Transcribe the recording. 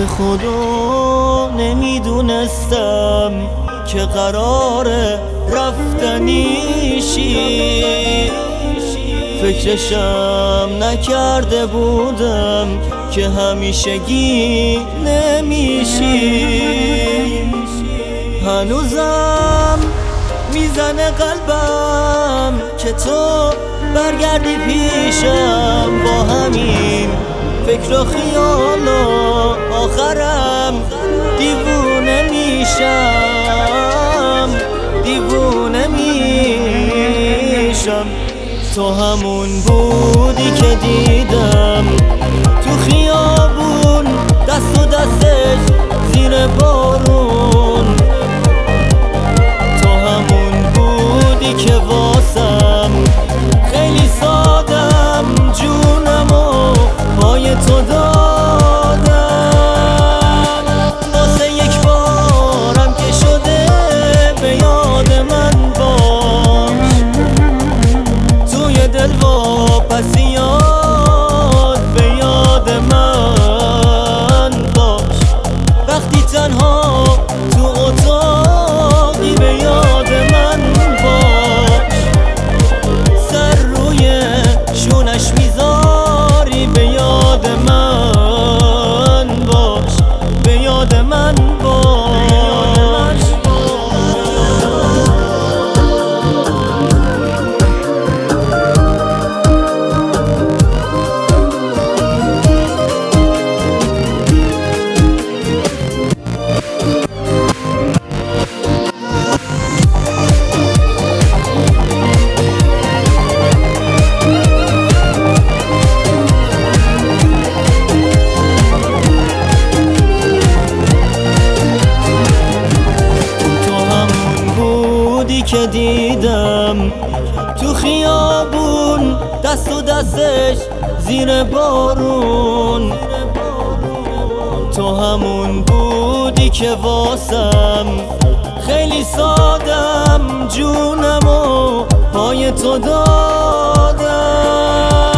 به خدا نمیدونستم که قراره رفتنیشی، فکرشم نکرده بودم که همیشگی نمیشی. هنوزم میزنه قلبم که تو برگردی پیشم، با همین فکر و خیال آخرم دیوونه میشم، دیوونه میشم. تو همون بودی که دیدم تو خیابون دست و دستش زیر بارون، تو همون بودی که واسم خیلی سادم جونمو پای تو دادم. واسه یک بارم که شده به یاد من باش، توی دل واپس یاد به یاد من باش. وقتی تنها تو اتاقی به یاد من باش، سر روی شونش میذاری به یاد من باش، به یاد من باش. که دیدم تو خیابون دست و دستش زیر بارون، تو همون بودی که واسم خیلی سادم جونمو پای تو دادم.